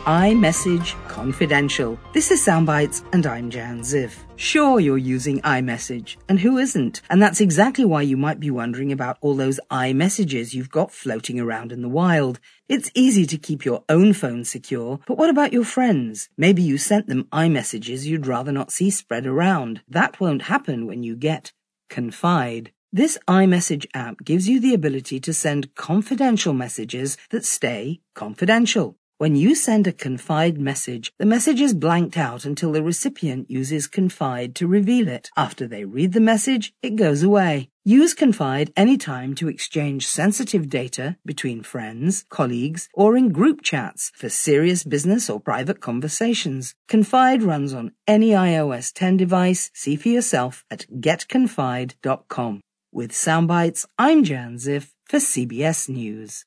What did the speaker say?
iMessage Confidential. This is Soundbites, and I'm Jan Ziff. Sure, you're using iMessage, and who isn't? And that's exactly why you might be wondering about all those iMessages you've got floating around in the wild. It's easy to keep your own phone secure, but what about your friends? Maybe you sent them iMessages you'd rather not see spread around. That won't happen when you get Confide. This iMessage app gives you the ability to send confidential messages that stay confidential. When you send a Confide message, the message is blanked out until the recipient uses Confide to reveal it. After they read the message, it goes away. Use Confide anytime to exchange sensitive data between friends, colleagues, or in group chats for serious business or private conversations. Confide runs on any iOS 10 device. See for yourself at getconfide.com. With Soundbites, I'm Jan Ziff for CBS News.